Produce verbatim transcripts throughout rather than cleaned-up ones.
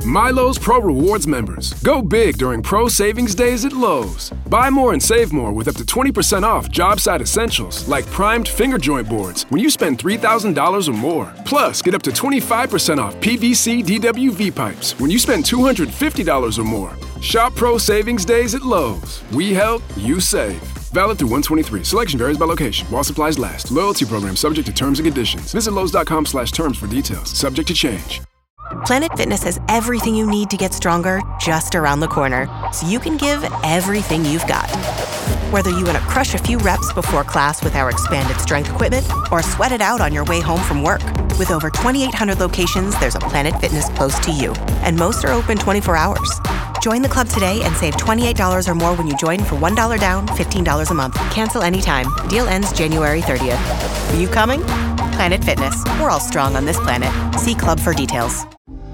Milo's Pro Rewards members. Go big during Pro Savings Days at Lowe's. Buy more and save more with up to twenty percent off job site essentials like primed finger joint boards when you spend three thousand dollars or more. Plus, get up to twenty-five percent off P V C D W V pipes when you spend two hundred fifty dollars or more. Shop Pro Savings Days at Lowe's. We help, you save. Valid through one twenty-three. Selection varies by location. While supplies last. Loyalty program subject to terms and conditions. Visit Lowe's.com slash terms for details. Subject to change. Planet Fitness has everything you need to get stronger just around the corner, so you can give everything you've got. Whether you want to crush a few reps before class with our expanded strength equipment or sweat it out on your way home from work. With over twenty-eight hundred locations, there's a Planet Fitness close to you, and most are open twenty-four hours. Join the club today and save twenty-eight dollars or more when you join for one dollar down, fifteen dollars a month. Cancel anytime. Deal ends January thirtieth. Are you coming? Planet Fitness. We're all strong on this planet. See club for details.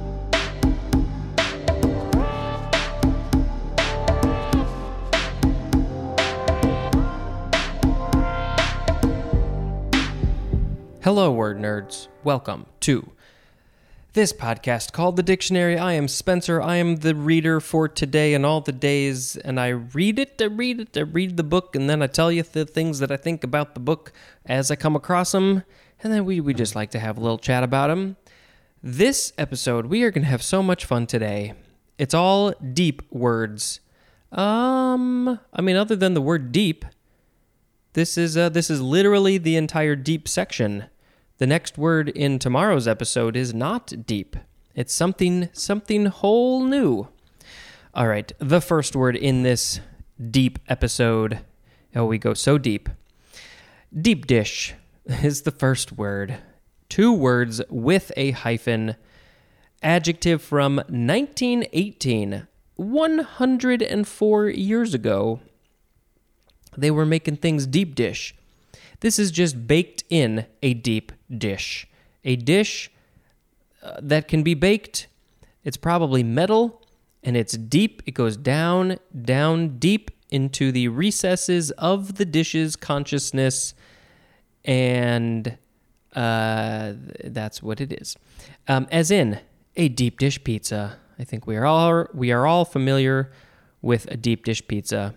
Hello, word nerds. Welcome to this podcast called The Dictionary. I am Spencer. I am the reader for today and all the days, and I read it, I read it, I read the book, and then I tell you the things that I think about the book as I come across them, and then we, we just like to have a little chat about them. This episode, we are going to have so much fun today. It's all deep words. Um, I mean, other than the word deep, this is uh, this is literally the entire deep section. The next word in tomorrow's episode is not deep. It's something, something whole new. All right, the first word in this deep episode. Oh, we go so deep. Deep dish is the first word. Two words with a hyphen. Adjective from nineteen eighteen, one hundred four years ago. They were making things deep dish. This is just baked in a deep dish. A dish uh, that can be baked. It's probably metal, and it's deep. It goes down, down deep into the recesses of the dish's consciousness, and uh, that's what it is. Um, as in a deep dish pizza. I think we are all we are all familiar with a deep dish pizza.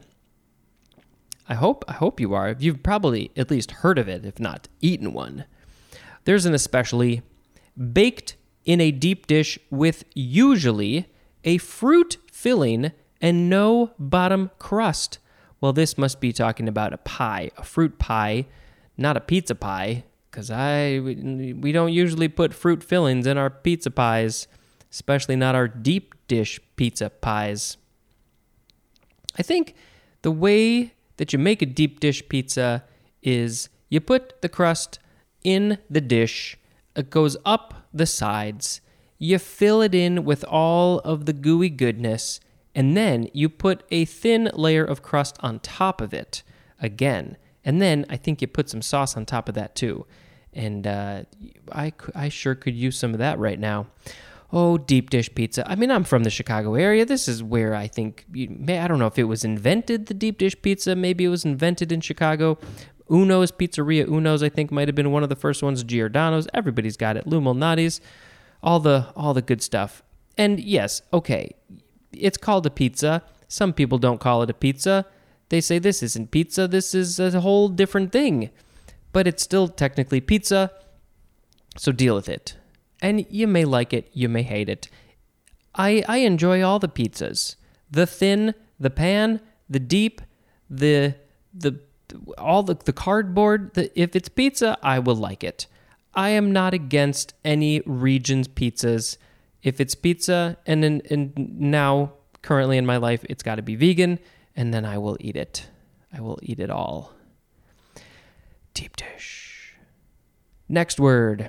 I hope I hope you are. You've probably at least heard of it, if not eaten one. There's an especially baked in a deep dish with usually a fruit filling and no bottom crust. Well, this must be talking about a pie, a fruit pie, not a pizza pie, because I we don't usually put fruit fillings in our pizza pies, especially not our deep dish pizza pies. I think the way that you make a deep dish pizza is you put the crust in the dish, it goes up the sides, you fill it in with all of the gooey goodness, and then you put a thin layer of crust on top of it again. And then I think you put some sauce on top of that too. And uh, I, I sure could use some of that right now. Oh, deep dish pizza. I mean, I'm from the Chicago area. This is where I think, I don't know if it was invented, the deep dish pizza. Maybe it was invented in Chicago. Uno's Pizzeria. Uno's, I think, might have been one of the first ones. Giordano's. Everybody's got it. Lou Malnati's. All the, all the good stuff. And yes, okay, it's called a pizza. Some people don't call it a pizza. They say this isn't pizza. This is a whole different thing. But it's still technically pizza, so deal with it. And you may like it, you may hate it. I I enjoy all the pizzas. The thin, the pan, the deep, the the all the, the cardboard. The, if it's pizza, I will like it. I am not against any region's pizzas. If it's pizza, and, in, and now, currently in my life, it's got to be vegan, and then I will eat it. I will eat it all. Deep dish. Next word.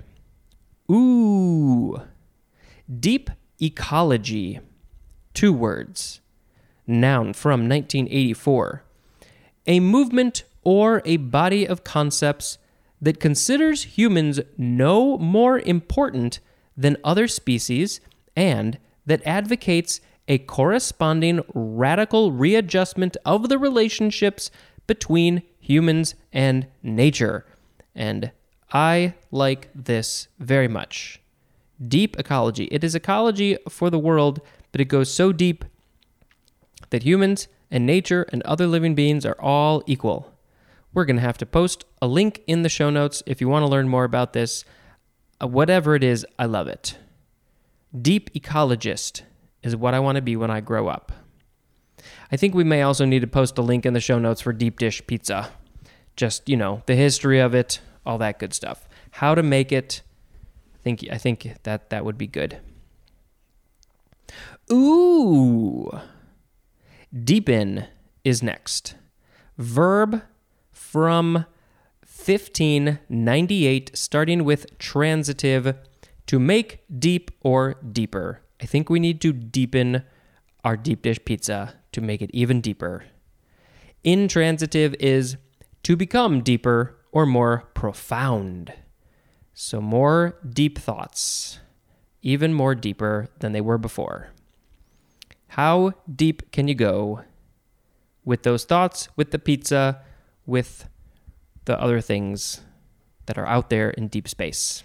Ooh. Deep ecology. Two words. Noun from nineteen eighty-four. A movement or a body of concepts that considers humans no more important than other species and that advocates a corresponding radical readjustment of the relationships between humans and nature. And I like this very much. Deep ecology. It is ecology for the world, but it goes so deep that humans and nature and other living beings are all equal. We're going to have to post a link in the show notes if you want to learn more about this. Uh, whatever it is, I love it. Deep ecologist is what I want to be when I grow up. I think we may also need to post a link in the show notes for deep dish pizza. Just, you know, the history of it, all that good stuff. How to make it. I think I think that that would be good. Ooh. Deepen is next. Verb from fifteen ninety-eight, starting with transitive, to make deep or deeper. I think we need to deepen our deep dish pizza to make it even deeper. Intransitive is to become deeper or more profound. So more deep thoughts, even more deeper than they were before. How deep can you go with those thoughts, with the pizza, with the other things that are out there in deep space?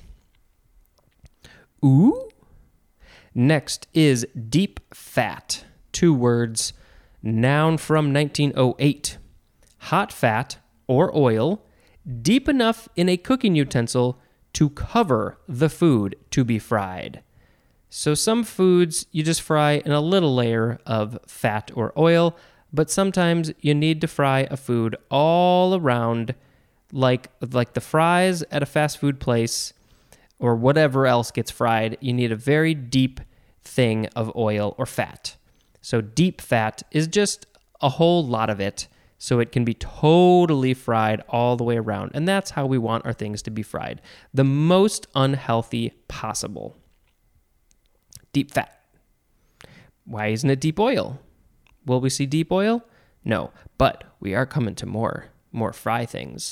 Ooh. Next is deep fat. Two words. Noun from nineteen oh eight. Hot fat or oil deep enough in a cooking utensil to cover the food to be fried. So some foods you just fry in a little layer of fat or oil, but sometimes you need to fry a food all around, like like the fries at a fast food place or whatever else gets fried. You need a very deep thing of oil or fat. So deep fat is just a whole lot of it, so it can be totally fried all the way around. And that's how we want our things to be fried. The most unhealthy possible. Deep fat. Why isn't it deep oil? Will we see deep oil? No, but we are coming to more, more fry things.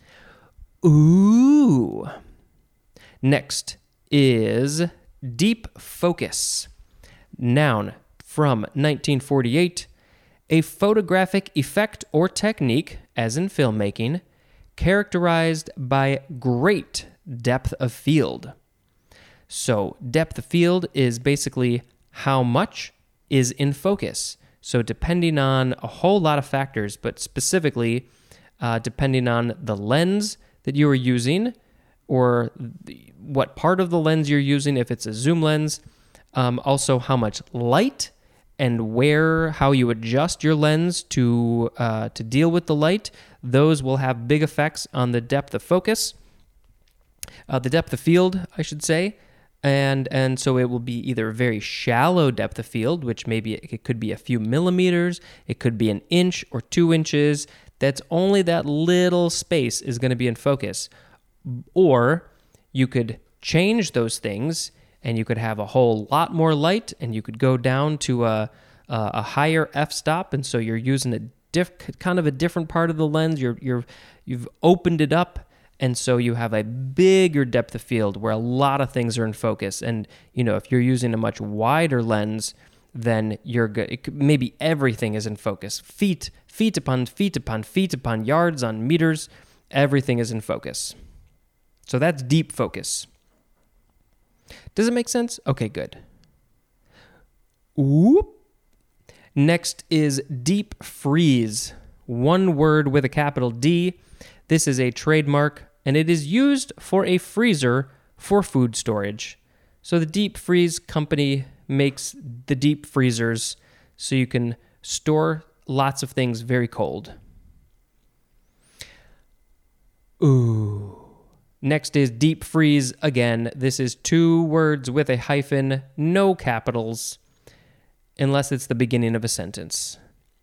Ooh. Next is deep focus. Noun from nineteen forty-eight. A photographic effect or technique, as in filmmaking, characterized by great depth of field. So depth of field is basically how much is in focus. So depending on a whole lot of factors, but specifically uh, depending on the lens that you are using or the, what part of the lens you're using, if it's a zoom lens, um, also how much light and where, how you adjust your lens to uh, to deal with the light, those will have big effects on the depth of focus, uh, the depth of field, I should say. And and so it will be either a very shallow depth of field, which maybe it could be a few millimeters, it could be an inch or two inches. That's only that little space is going to be in focus. Or you could change those things and you could have a whole lot more light and you could go down to a, a, a higher f-stop. And so you're using a diff, kind of a different part of the lens. You're, you're, you've opened it up. And so you have a bigger depth of field where a lot of things are in focus. And, you know, if you're using a much wider lens, then you're good. It could, maybe everything is in focus. Feet, feet upon feet upon feet upon yards on meters, everything is in focus. So that's deep focus. Does it make sense? Okay, good. Ooh. Next is deep freeze. One word with a capital D. This is a trademark, and it is used for a freezer for food storage. So the Deep Freeze company makes the deep freezers so you can store lots of things very cold. Ooh. Next is deep freeze again. This is two words with a hyphen, no capitals, unless it's the beginning of a sentence.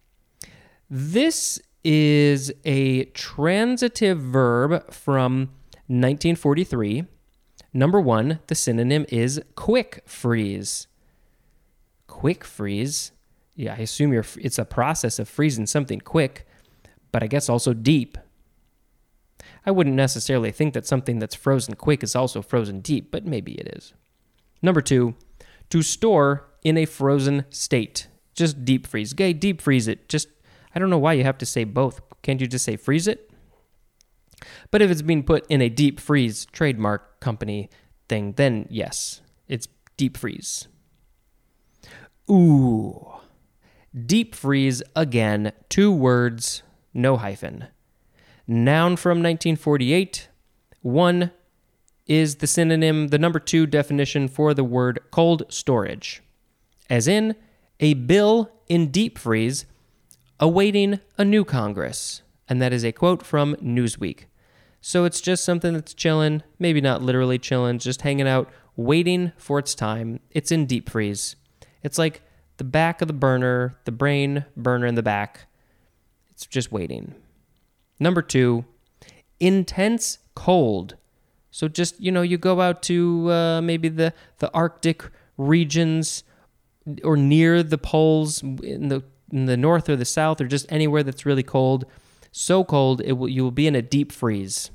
This is a transitive verb from nineteen forty-three. Number one, the synonym is quick freeze. Quick freeze? Yeah, I assume you're, it's a process of freezing something quick, but I guess also deep. I wouldn't necessarily think that something that's frozen quick is also frozen deep, but maybe it is. Number two, to store in a frozen state. Just deep freeze. Okay, deep freeze it. Just, I don't know why you have to say both. Can't you just say freeze it? But if it's being put in a deep freeze trademark company thing, then yes, It's deep freeze. Ooh. Deep freeze again. Two words, no hyphen. Noun from nineteen forty-eight. One is the synonym, the number two definition for the word cold storage. As in, a bill in deep freeze awaiting a new Congress. And that is a quote from Newsweek. So it's just something that's chilling, maybe not literally chilling, just hanging out, waiting for its time. It's in deep freeze. It's like the back of the burner, the brain burner in the back. It's just waiting. Number two, intense cold. So just, you know, you go out to uh, maybe the, the Arctic regions or near the poles in the in the north or the south or just anywhere that's really cold. So cold, it will you will be in a deep freeze.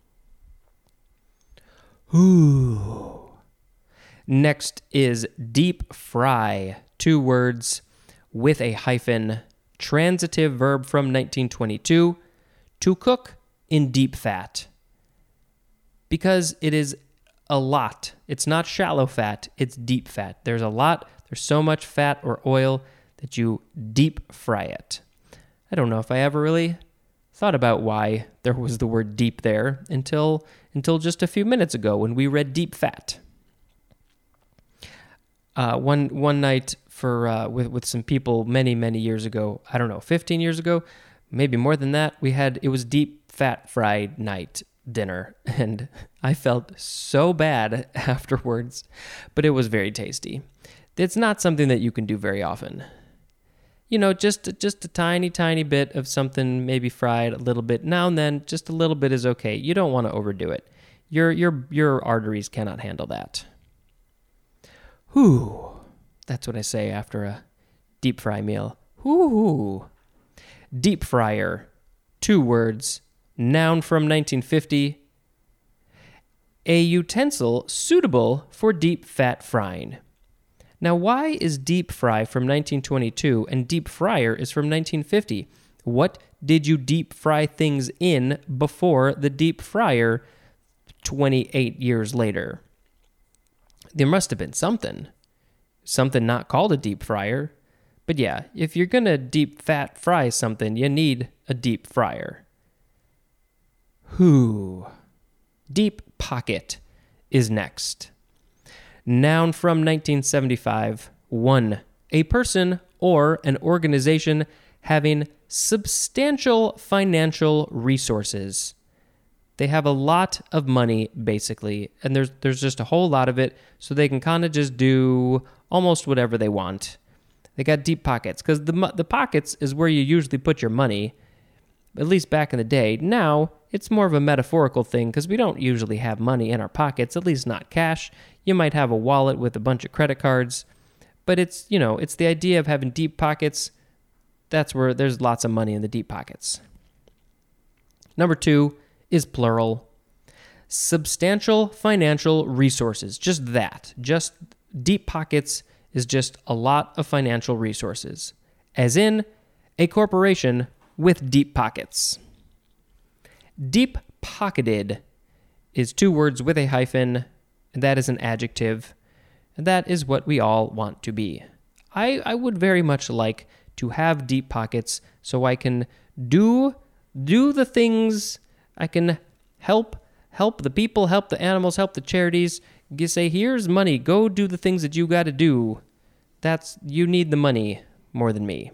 Ooh. Next is deep fry. Two words with a hyphen. Transitive verb from nineteen twenty-two. To cook in deep fat. Because it is a lot. It's not shallow fat, it's deep fat. There's a lot, there's so much fat or oil that you deep fry it. I don't know if I ever really thought about why there was the word deep there until until just a few minutes ago when we read deep fat. Uh, one one night for uh, with with some people many many years ago, I don't know, fifteen years ago, maybe more than that. We had it was deep fat fried night dinner, and I felt so bad afterwards, but it was very tasty. It's not something that you can do very often. You know, just just a tiny, tiny bit of something maybe fried a little bit now and then. Just a little bit is okay. You don't want to overdo it. Your your your arteries cannot handle that. Whew. That's what I say after a deep fry meal. Whoo. Deep fryer. Two words. Noun from nineteen fifty. A utensil suitable for deep fat frying. Now, why is deep fry from nineteen twenty-two and deep fryer is from nineteen fifty? What did you deep fry things in before the deep fryer twenty-eight years later? There must have been something. Something not called a deep fryer. But yeah, if you're going to deep fat fry something, you need a deep fryer. Who? Deep pocket is next. Noun from nineteen seventy-five. One, a person or an organization having substantial financial resources. They have a lot of money, basically, and there's there's just a whole lot of it, so they can kind of just do almost whatever they want. They got deep pockets, because the the pockets is where you usually put your money, at least back in the day. Now, it's more of a metaphorical thing, because we don't usually have money in our pockets, at least not cash. You might have a wallet with a bunch of credit cards, but it's, you know, it's the idea of having deep pockets. That's where there's lots of money in the deep pockets. Number two is plural. Substantial financial resources. Just that. Just deep pockets is just a lot of financial resources. As in, a corporation with deep pockets. Deep-pocketed is two words with a hyphen, and that is an adjective, and that is what we all want to be. I, I would very much like to have deep pockets so I can do do the things, I can help help the people, help the animals, help the charities. You say, here's money, go do the things that you got to do. That's, you need the money more than me.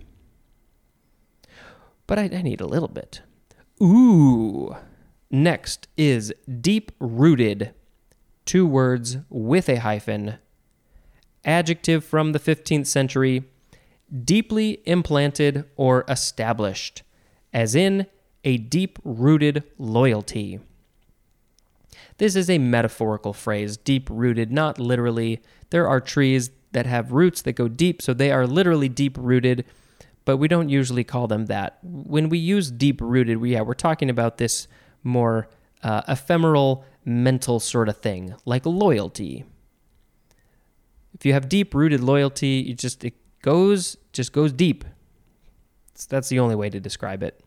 But I, I need a little bit. Ooh. Next is deep-rooted. Two words with a hyphen. Adjective from the fifteenth century. Deeply implanted or established. As in, a deep-rooted loyalty. This is a metaphorical phrase, deep-rooted, not literally. There are trees that have roots that go deep, so they are literally deep-rooted, but we don't usually call them that. When we use deep-rooted, we, yeah, we're talking about this more uh, ephemeral, mental sort of thing, like loyalty. If you have deep-rooted loyalty, it just it goes just goes deep. That's the only way to describe it.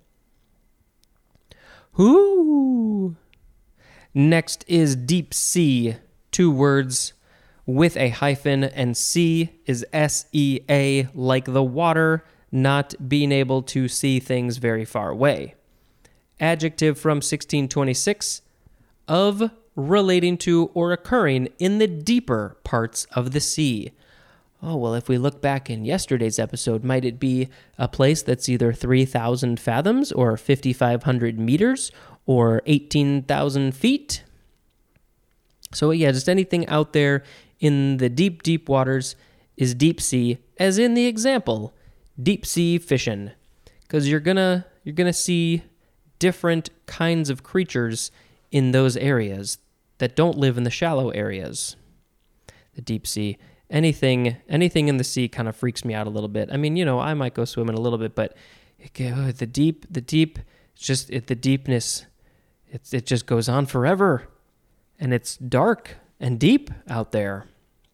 Whoo! Next is deep sea. Two words with a hyphen, and sea is S E A, like the water, not being able to see things very far away. Adjective from sixteen twenty-six, of, relating to, or occurring in the deeper parts of the sea. Oh, well, if we look back in yesterday's episode, might it be a place that's either three thousand fathoms or fifty-five hundred meters or eighteen thousand feet? So yeah, just anything out there in the deep, deep waters is deep sea, as in the example, deep sea fishing. Because you're gonna you're gonna see different kinds of creatures in those areas that don't live in the shallow areas. The deep sea. Anything anything in the sea kind of freaks me out a little bit. I mean, you know, I might go swimming a little bit, but it, oh, the deep, the deep, it's just it, the deepness, it, it just goes on forever. And it's dark and deep out there.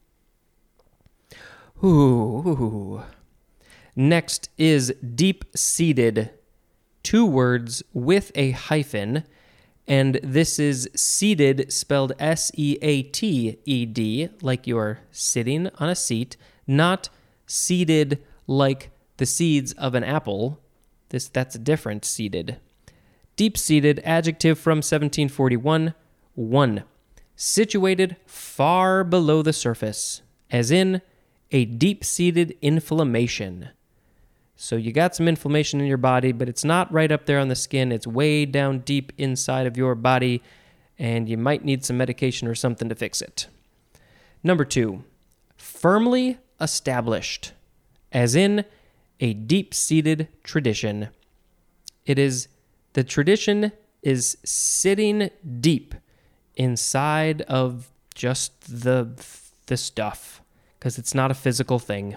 Ooh, ooh. Next is deep-seated. Two words with a hyphen. And this is seated, spelled S E A T E D, like you're sitting on a seat, not seeded like the seeds of an apple. This That's different, seated. Deep-seated, adjective from seventeen forty-one, one. Situated far below the surface, as in a deep-seated inflammation. So you got some inflammation in your body, but it's not right up there on the skin. It's way down deep inside of your body, and you might need some medication or something to fix it. Number two, firmly established, as in a deep-seated tradition. It is, the tradition is sitting deep inside of just the, the stuff, because it's not a physical thing.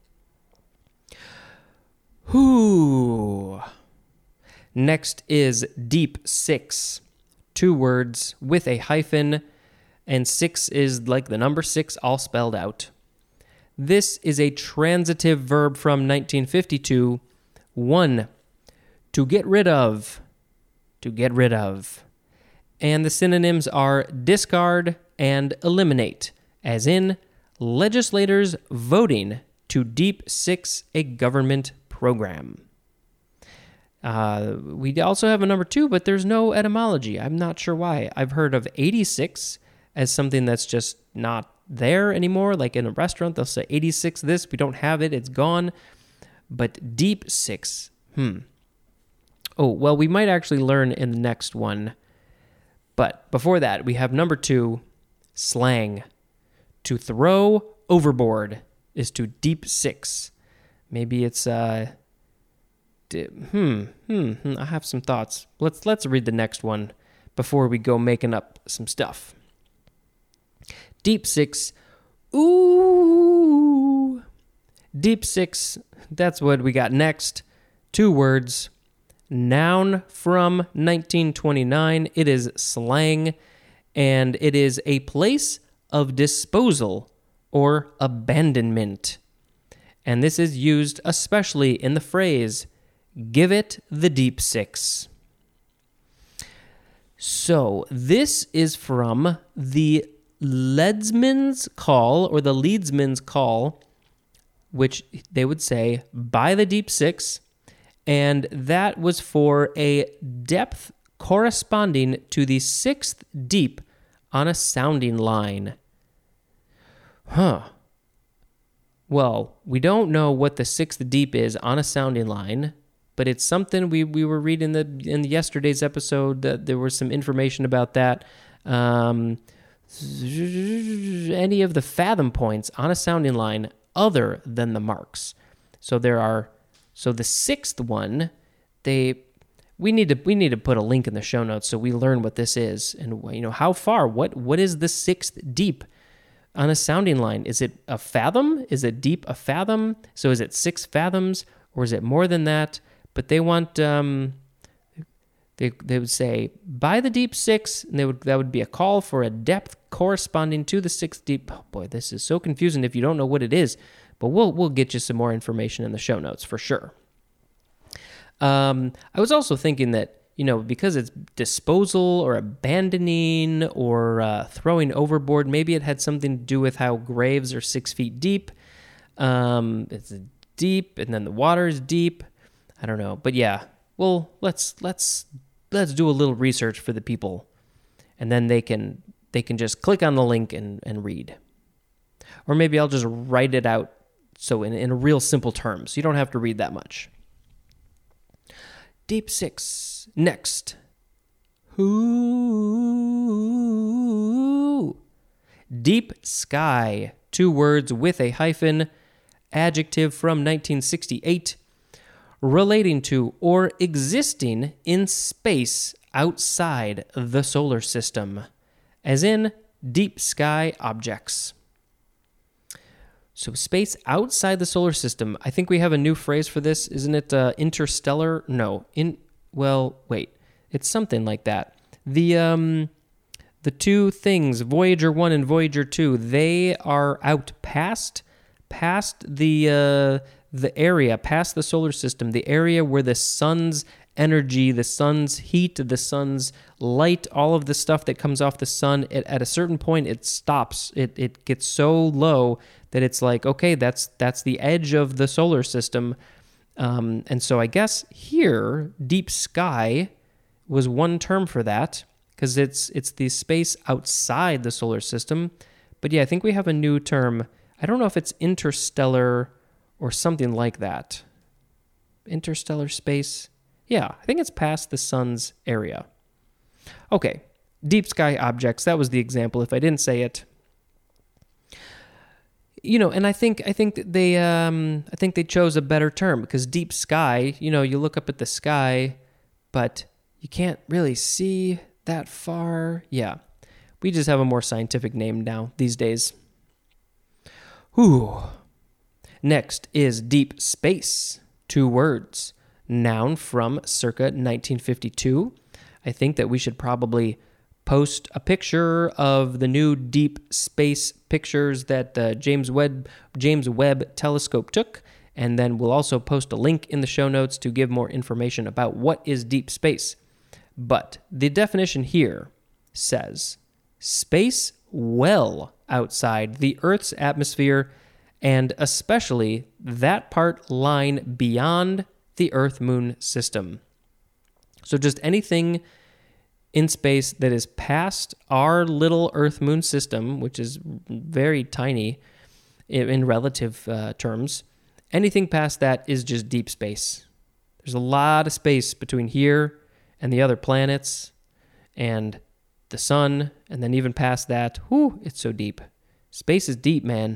Whoo. Next is deep six. Two words with a hyphen, and six is like the number six all spelled out. This is a transitive verb from nineteen fifty-two. One, to get rid of. To get rid of. And the synonyms are discard and eliminate, as in legislators voting to deep six a government program. Uh, we also have a number two, but there's no etymology. I'm not sure why. I've heard of eighty-six as something that's just not there anymore. Like in a restaurant, they'll say eighty-six this. We don't have it. It's gone. But deep six. Hmm. Oh, well, we might actually learn in the next one. But before that, we have number two, slang. To throw overboard is to deep six. Maybe it's uh, di- hmm, hmm, hmm. I have some thoughts. Let's let's read the next one before we go making up some stuff. Deep six, ooh. Deep six. That's what we got next. Two words. Noun from nineteen twenty-nine. It is slang, and it is a place of disposal or abandonment. And this is used especially in the phrase, give it the deep six. So this is from the Leadsman's Call, or the Leadsman's Call, which they would say, by the deep six, and that was for a depth corresponding to the sixth deep on a sounding line. Huh. Well, we don't know what the sixth deep is on a sounding line, but it's something we, we were reading the, in yesterday's episode. That there was some information about that. Um, any of the fathom points on a sounding line other than the marks. So there are. So the sixth one, they we need to we need to put a link in the show notes so we learn what this is, and you know how far. What what is the sixth deep on a sounding line? Is it a fathom? Is it deep a fathom? So is it six fathoms, or is it more than that? But they want um, they they would say by the deep six, and they would that would be a call for a depth corresponding to the sixth deep. Oh boy, this is so confusing if you don't know what it is. But we'll we'll get you some more information in the show notes for sure. Um, I was also thinking that you know, because it's disposal or abandoning or uh, throwing overboard, maybe it had something to do with how graves are six feet deep. Um, it's deep, and then the water is deep. I don't know, but yeah. Well, let's let's let's do a little research for the people, and then they can they can just click on the link and, and read. Or maybe I'll just write it out so in, in real simple terms. You don't have to read that much. Deep six. Next. Who? Deep sky. Two words with a hyphen. Adjective from nineteen sixty-eight. Relating to or existing in space outside the solar system. As in deep sky objects. So space outside the solar system. I think we have a new phrase for this. Isn't it uh, interstellar? No. In well, wait. It's something like that. The um, the two things, Voyager one and Voyager two, they are out past past the uh, the area, past the solar system, the area where the sun's energy, the sun's heat, the sun's light, all of the stuff that comes off the sun, it, at a certain point it stops. It it gets so low that it's like, okay, that's that's the edge of the solar system. Um, and so I guess here, deep sky was one term for that, because it's it's the space outside the solar system. But yeah, I think we have a new term. I don't know if it's interstellar or something like that. Interstellar space. Yeah, I think it's past the sun's area. Okay, deep sky objects. That was the example if I didn't say it. You know, and I think I think that they um, I think they chose a better term, because deep sky, you know, you look up at the sky, but you can't really see that far. Yeah, we just have a more scientific name now these days. Whew. Next is deep space. Two words. Noun from circa nineteen fifty-two. I think that we should probably post a picture of the new deep space pictures that uh, James Webb James Webb Telescope took, and then we'll also post a link in the show notes to give more information about what is deep space. But the definition here says space well outside the Earth's atmosphere, and especially that part lying beyond the Earth-Moon system. So just anything in space that is past our little Earth-Moon system, which is very tiny in relative uh, terms, anything past that is just deep space. There's a lot of space between here and the other planets and the sun, and then even past that, whew, it's so deep. Space is deep, man.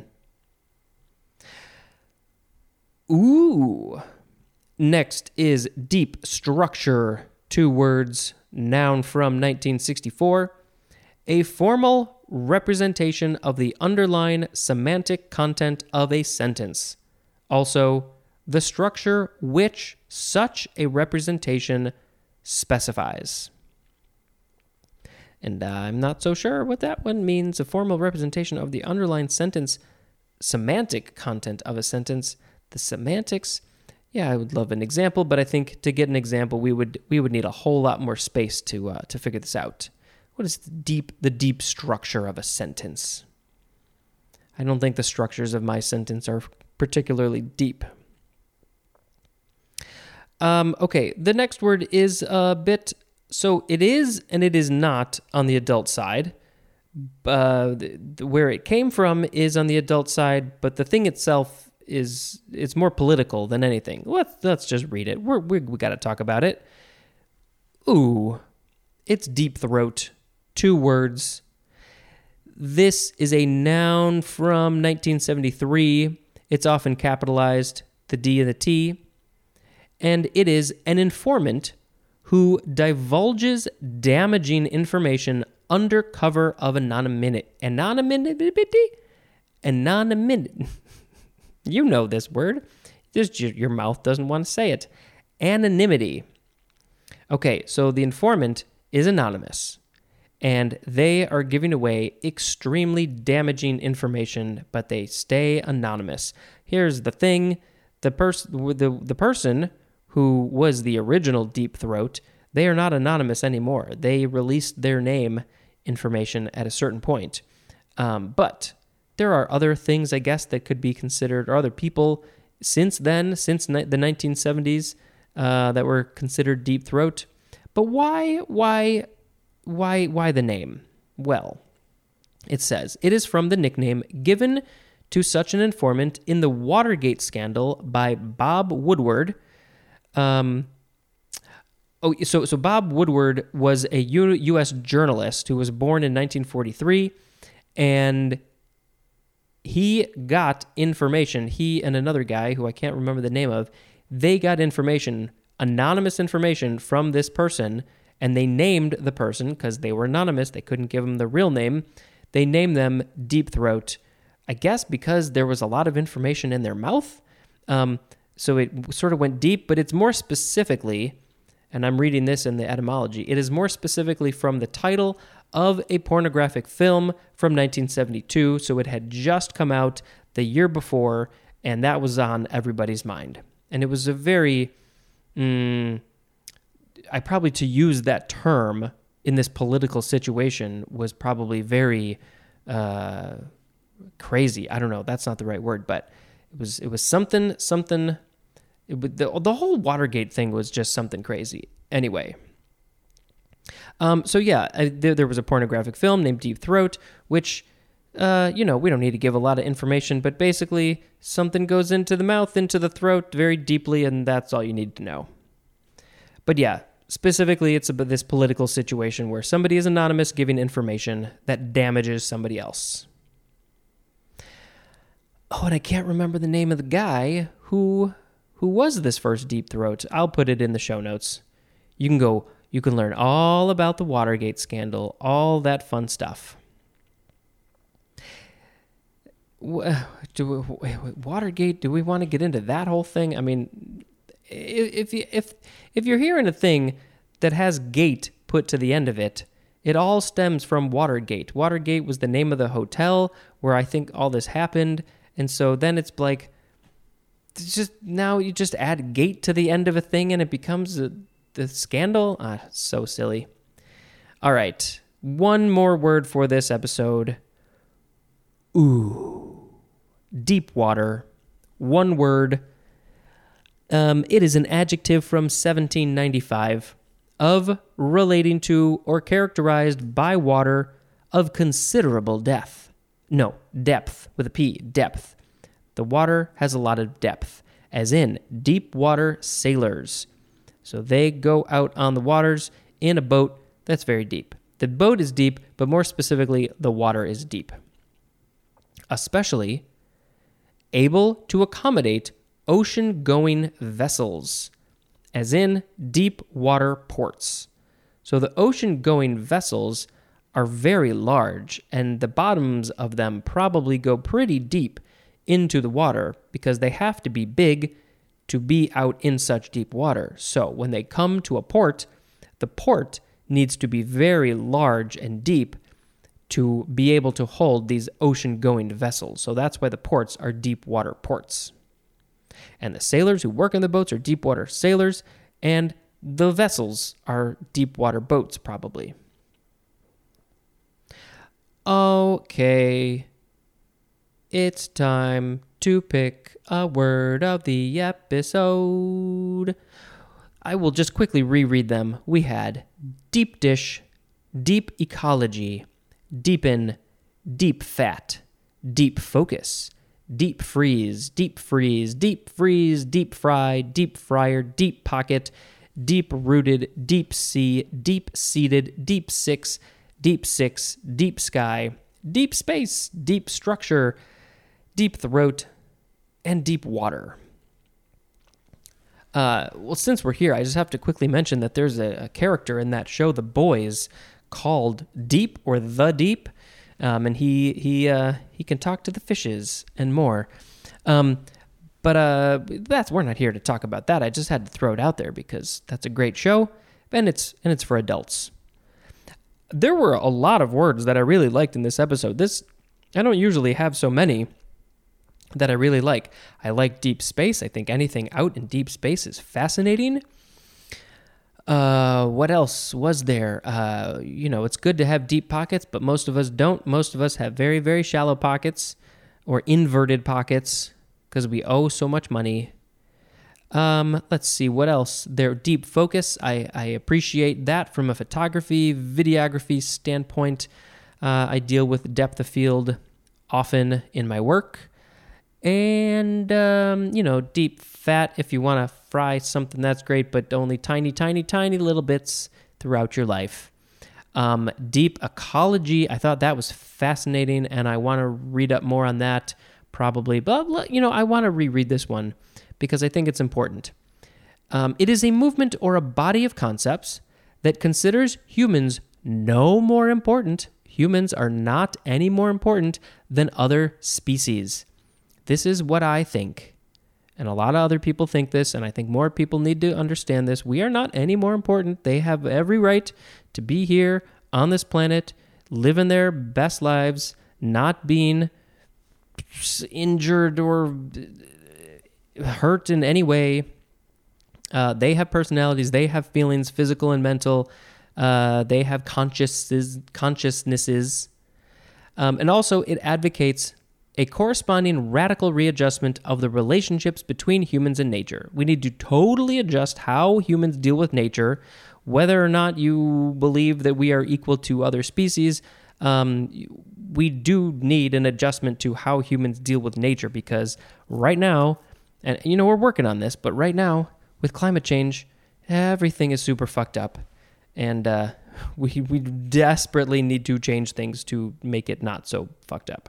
Ooh. Next is deep structure. Two words, noun from nineteen sixty-four. A formal representation of the underlying semantic content of a sentence. Also, the structure which such a representation specifies. And uh, I'm not so sure what that one means. A formal representation of the underlying sentence semantic content of a sentence. The semantics, yeah, I would love an example, but I think to get an example, we would we would need a whole lot more space to uh, to figure this out. What is the deep the deep structure of a sentence? I don't think the structures of my sentence are particularly deep. Um, okay, the next word is a bit, so it is and it is not on the adult side. Uh, the, the, where it came from is on the adult side, but the thing itself is, it's more political than anything. Let's, let's just read it. We're, we we got to talk about it. Ooh, it's deep throat. Two words. This is a noun from nineteen seventy-three. It's often capitalized, the D and the T. And it is an informant who divulges damaging information under cover of anonymity. Anonymity? Anonymity. You know this word. Just your mouth doesn't want to say it. Anonymity. Okay, so the informant is anonymous, and they are giving away extremely damaging information, but they stay anonymous. Here's the thing. The, pers- the, the person who was the original Deep Throat, They are not anonymous anymore. They released their name information at a certain point. Um, but there are other things, I guess, that could be considered, or other people since then, since ni- the nineteen seventies, uh, that were considered Deep Throat. But why, why, why, why the name? Well, it says, it is from the nickname given to such an informant in the Watergate scandal by Bob Woodward. Um, oh, so so Bob Woodward was a U- U.S. journalist who was born in nineteen forty-three, and he got information. He and another guy who I can't remember the name of, they got information, anonymous information from this person, and they named the person because they were anonymous. They couldn't give him the real name. They named them Deep Throat, I guess because there was a lot of information in their mouth. Um, so it sort of went deep, but it's more specifically, and I'm reading this in the etymology, it is more specifically from the title of a pornographic film from nineteen seventy-two. So it had just come out the year before, and that was on everybody's mind. And it was a very, mm, I probably to use that term in this political situation was probably very uh, crazy. I don't know. That's not the right word, but it was it was something something. It, the the whole Watergate thing was just something crazy. Anyway, um, so yeah, I, there there was a pornographic film named Deep Throat, which uh, you know we don't need to give a lot of information, but basically something goes into the mouth, into the throat, very deeply, and that's all you need to know. But yeah. Specifically, it's about this political situation where somebody is anonymous giving information that damages somebody else. Oh, and I can't remember the name of the guy who who was this first Deep Throat. I'll put it in the show notes. You can go, you can learn all about the Watergate scandal, all that fun stuff. Do we, Watergate, do we want to get into that whole thing? I mean, if if if you're hearing a thing that has gate put to the end of it, it all stems from Watergate. Watergate was the name of the hotel where I think all this happened, and so then it's like, it's just now you just add gate to the end of a thing and it becomes a, the scandal. Ah, so silly. All right, one more word for this episode. Ooh, deep water. One word. Um, it is an adjective from seventeen ninety-five of relating to or characterized by water of considerable depth. No, depth with a P, depth. The water has a lot of depth, as in deep water sailors. So they go out on the waters in a boat that's very deep. The boat is deep, but more specifically, the water is deep. Especially able to accommodate ocean-going vessels, as in deep water ports. So the ocean-going vessels are very large, and the bottoms of them probably go pretty deep into the water because they have to be big to be out in such deep water. So when they come to a port, the port needs to be very large and deep to be able to hold these ocean-going vessels. So that's why the ports are deep water ports. And the sailors who work in the boats are deep water sailors, and the vessels are deep water boats, probably. Okay, it's time to pick a word of the episode. I will just quickly reread them. We had deep dish, deep ecology, deepen, deep fat, deep focus, deep freeze, deep freeze, deep freeze, deep fry, deep fryer, deep pocket, deep rooted, deep sea, deep seated, deep six, deep six, deep sky, deep space, deep structure, deep throat, and deep water. Uh, well, since we're here, I just have to quickly mention that there's a, a character in that show, The Boys, called Deep or The Deep. Um, and he he uh, he can talk to the fishes and more. Um, but uh, that's we're not here to talk about that. I just had to throw it out there because that's a great show, and it's and it's for adults. There were a lot of words that I really liked in this episode. This I don't usually have so many that I really like. I like deep space. I think anything out in deep space is fascinating. Uh, what else was there? Uh, you know, it's good to have deep pockets, but most of us don't. Most of us have very, very shallow pockets or inverted pockets because we owe so much money. Um, let's see, what else? Their deep focus, I, I appreciate that from a photography, videography standpoint. Uh, I deal with depth of field often in my work. And, um, you know, deep fat, if you want to fry something, that's great, but only tiny, tiny, tiny little bits throughout your life. Um, deep ecology, I thought that was fascinating, and I want to read up more on that probably. But, you know, I want to reread this one because I think it's important. Um, it is a movement or a body of concepts that considers humans no more important. Humans are not any more important than other species. This is what I think, and a lot of other people think this, and I think more people need to understand this. We are not any more important. They have every right to be here on this planet, living their best lives, not being injured or hurt in any way. Uh, they have personalities. They have feelings, physical and mental. Uh, they have consciouses, consciousnesses. Um, and also, it advocates a corresponding radical readjustment of the relationships between humans and nature. We need to totally adjust how humans deal with nature, whether or not you believe that we are equal to other species. Um, we do need an adjustment to how humans deal with nature, because right now, and you know, we're working on this, but right now, with climate change, everything is super fucked up. And uh, we we desperately need to change things to make it not so fucked up.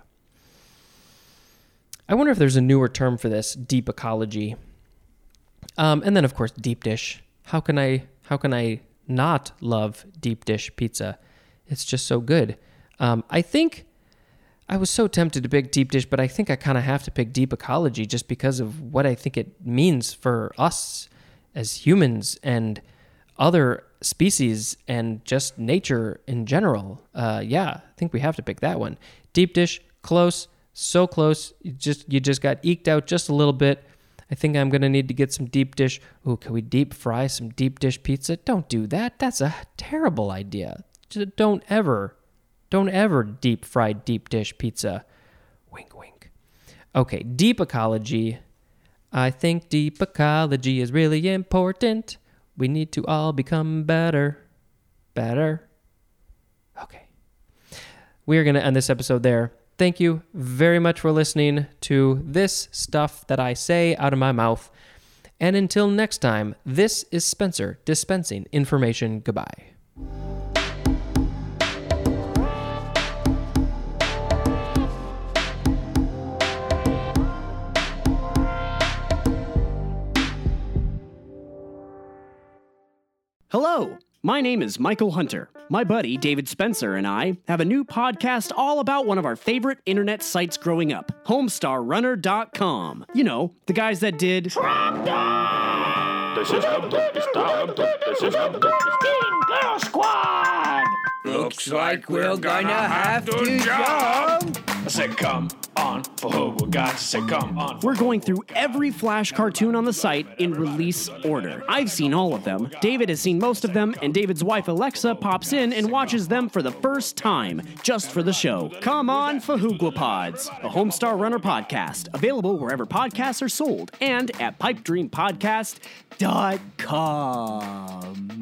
I wonder if there's a newer term for this, deep ecology. Um, and then, of course, deep dish. How can I how can I not love deep dish pizza? It's just so good. Um, I think I was so tempted to pick deep dish, but I think I kind of have to pick deep ecology just because of what I think it means for us as humans and other species and just nature in general. Uh, yeah, I think we have to pick that one. Deep dish, close. So close, you just you just got eked out just a little bit. I think I'm going to need to get some deep dish. Ooh, can we deep fry some deep dish pizza? Don't do that. That's a terrible idea. Just don't ever, don't ever deep fry deep dish pizza. Wink, wink. Okay, deep ecology. I think deep ecology is really important. We need to all become better. Better. Okay. We are going to end this episode there. Thank you very much for listening to this stuff that I say out of my mouth. And until next time, this is Spencer dispensing information. Goodbye. Hello, my name is Michael Hunter. My buddy David Spencer and I have a new podcast all about one of our favorite internet sites growing up, Homestar Runner dot com. You know, the guys that did... This is This is Teen Girl Squad! Looks like we're gonna have to jump! I said come on, for who we got to say come on. We're going through every Flash cartoon on the site in release order. I've seen all of them. David has seen most of them, and David's wife Alexa pops in and watches them for the first time, just for the show. Come on, Fahoogwapods, a Homestar Runner podcast, available wherever podcasts are sold, and at pipe dream podcast dot com.